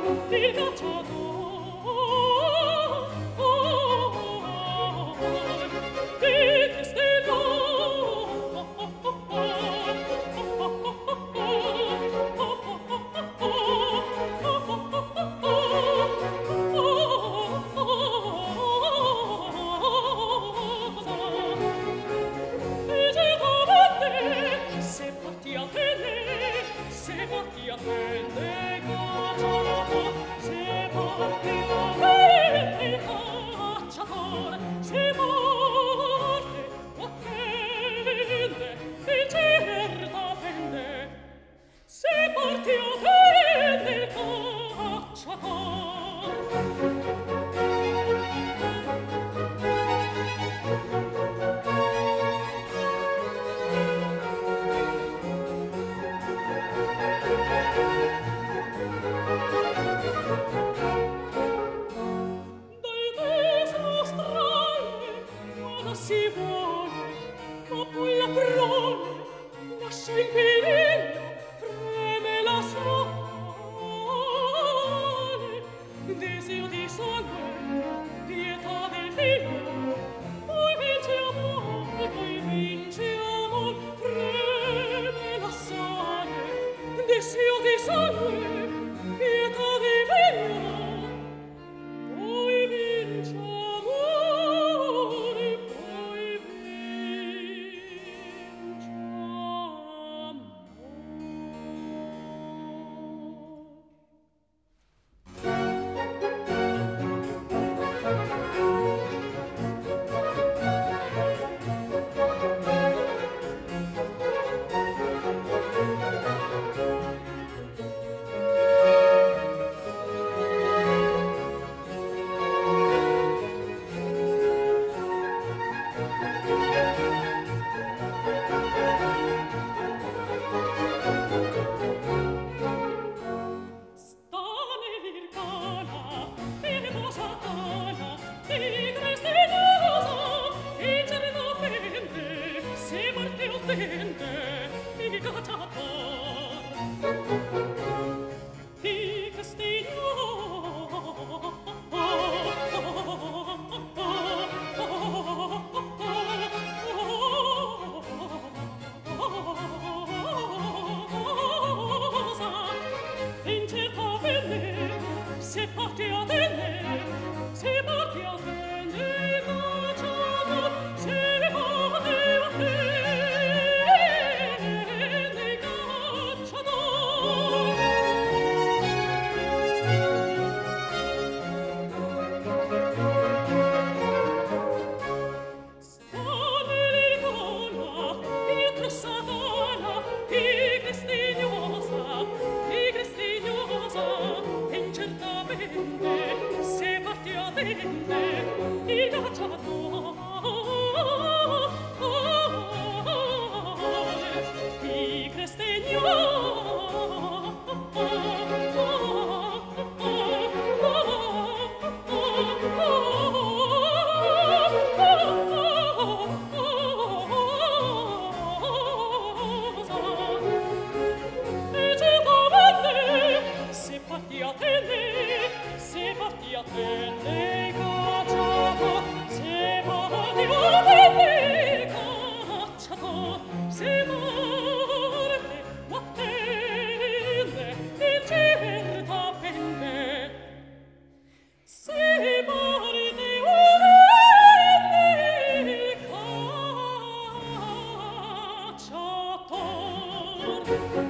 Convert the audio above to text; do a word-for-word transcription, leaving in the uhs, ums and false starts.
il cacciatore, di se parti a tenere, se parti a tenere, se parti a tenere, cacciatore, se morte a tenere, il certa pende, se parti a tenere, si vuole, ma poi la prole lascia il pirillo, freme la sole, desio di sangue, pietà del figlio, poi vince amor, poi vince amor, freme la sole, desio di sangue, pietà del figlio, poi vince amore, poi vince amor. Se parti a tenere, se parti a tenere, cacciatore, se parti a tenere, cacciatore. Sta nell'icona, dietro Satana, tigre stignosa, tigre stignosa, incertamente, se parti a tenere, il cacciatore, tigre stignosa, se parti a tenere, se parti a tenere, cacciatore, se parti a tenere, cacciatore, se morte a tenere, in certa pende, se morte a tenere, cacciatore.